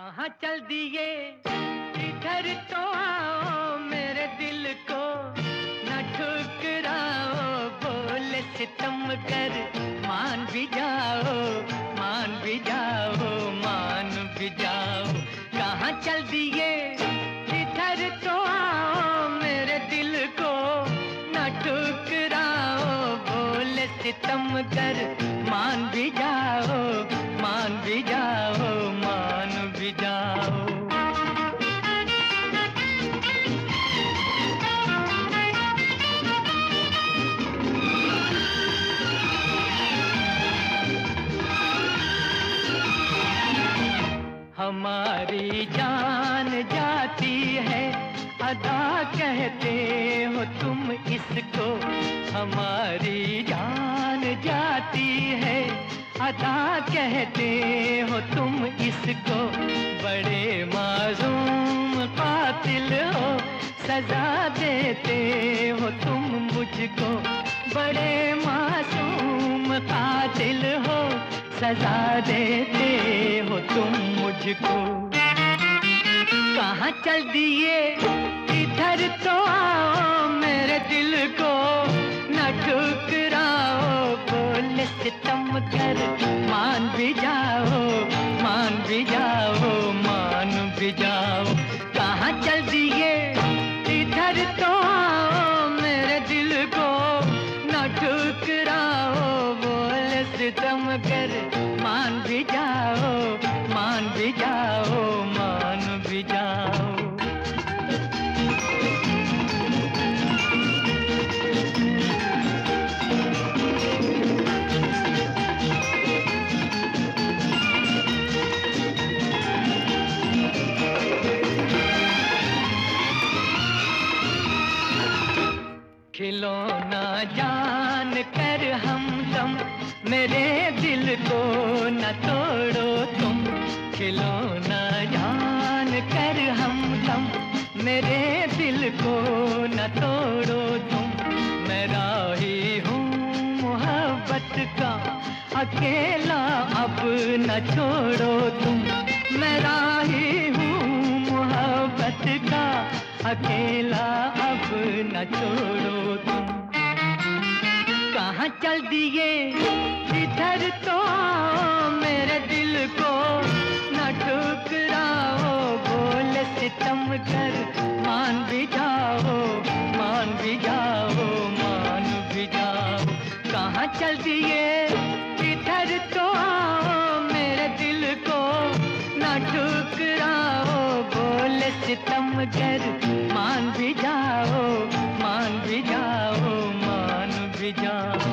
कहाँ चल दिए इधर तो आओ, मेरे दिल को न ठुकराओ। बोले सितम कर मान भी जाओ, मान भी जाओ, मान भी जाओ। कहाँ चल दिए इधर तो आओ, मेरे दिल को न ठुकराओ। बोले सितम कर मान भी जाओ, मान भी जाओ, मान भी जाओ। हमारी जान जाती है अदा कहते हो तुम इसको। हमारी जान जाती है अदा कहते हो तुम इसको। बड़े मासूम कातिल हो, सजा देते हो तुम मुझको। बड़े मासूम कातिल हो, सजा देते हो तुम मुझको। कहाँ चल दिए इधर तो आओ, मेरे दिल को न ठुकराओ। बोले सितम कर मान भी जाओ, मान भी जाओ, मान भी जाओ। कहाँ चल दिए इधर तो आओ, मेरे दिल को न ठुकराओ। बोले सितम कर मान भी जाओ, मान भी जाओ, मान भी जाओ। खिलौना जान कर हमदम, मेरे दिल को न तोड़ो तुम। खिलौना जान कर हमदम, मेरे दिल को न तोड़ो तुम। मैं राही हूँ मोहब्बत का अकेला, अब न छोड़ो तुम। मैं राही हूँ मोहब्बत का अकेला, अब न छोड़ो तुम। कहाँ चल दिए इधर तो आओ, मेरे दिल को न ठुकराओ। बोले सितम कर मान भी जाओ, मान भी जाओ, मान भी जाओ। कहाँ चल दिए इधर तो आओ, मेरे दिल को न ठुकराओ। बोले सितम कर मान भी जाओ, मान भी जाओ, मान भी जाओ।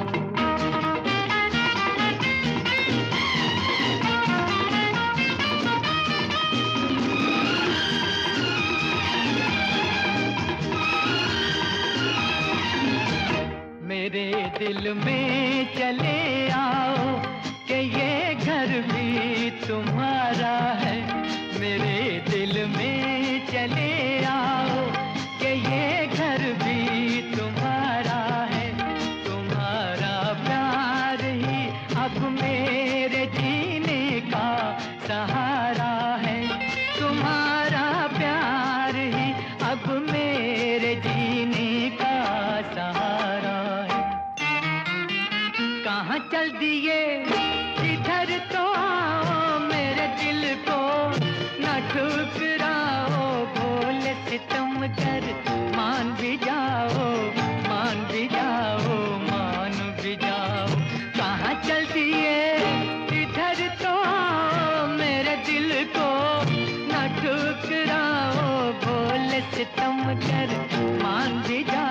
मेरे दिल में चले आओ कि ये घर भी तुम्हारा है। मेरे दिल में चले आओ कि ये घर भी तुम्हारा है। तुम्हारा प्यार ही अब मेरे जीने का सहारा है। तुम्हारा प्यार ही अब मेरे जीने का सहारा है। कहाँ चल दिए इधर तो आओ, मेरे दिल को न ठुकराओ। बोले सितम कर मान भी जाओ, मान भी जाओ, मान भी जाओ। कहाँ चल दिए इधर तो आओ, मेरे दिल को न ठुकराओ। बोले सितम कर मान भी जाओ।